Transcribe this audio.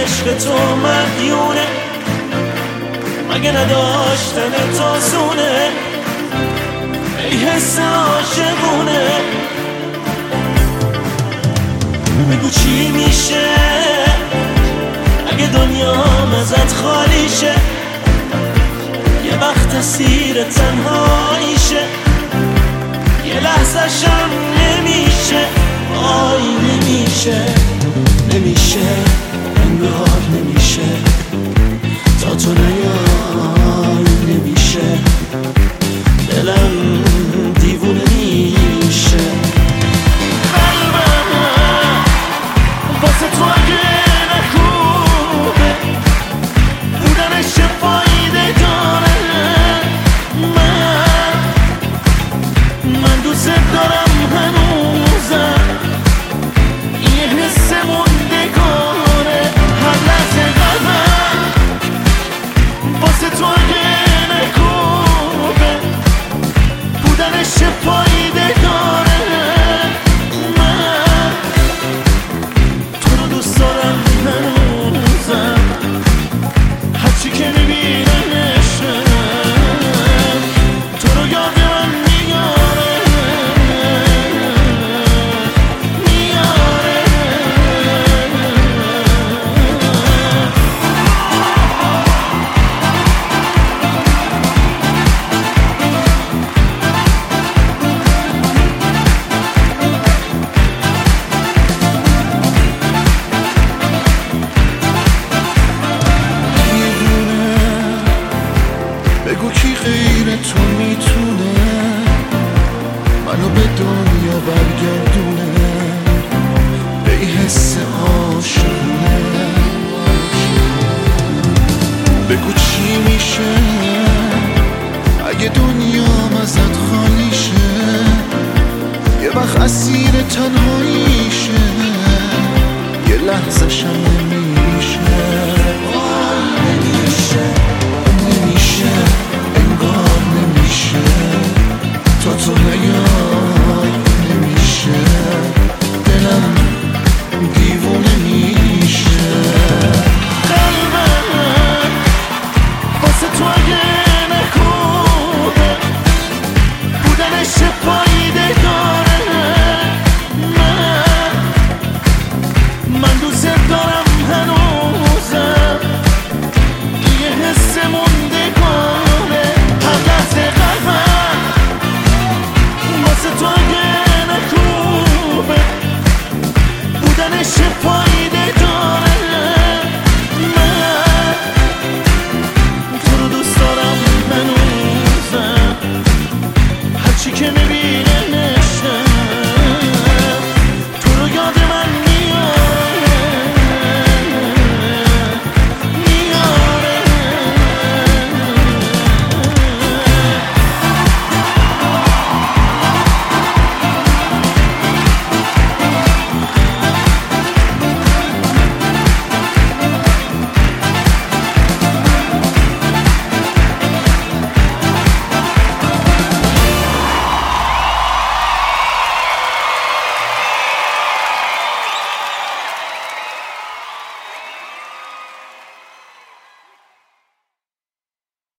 عشق تو مدیونه، مگه نداشتن تو زونه، ای حس عاشقونه. بگو چی میشه اگه دنیام ازت خالی شه، یه وقت اسیر تنهاییشه، یه لحظه شم نمیشه، آی نمیشه، نمیشه، انگار نمیشه، تا تو نیای نمیشه، دلم دیوونه میشه. قلبم واسه تو اگه نخوبه بودنش چه فایده داره، من دوست دارم هنوزم، یه حس موندگاره، هر لحظه قلبم واسه تو اگه نخوبه بودنش چه فایده داره، من تو رو دوست دارم هنوزم، هرچی که میبینمشم تو رو یاد من میاره، میاره. بگو کی غیر تو میتونه منو به دنیا برگردونه، به این حس عاشقونه. بگو چی میشه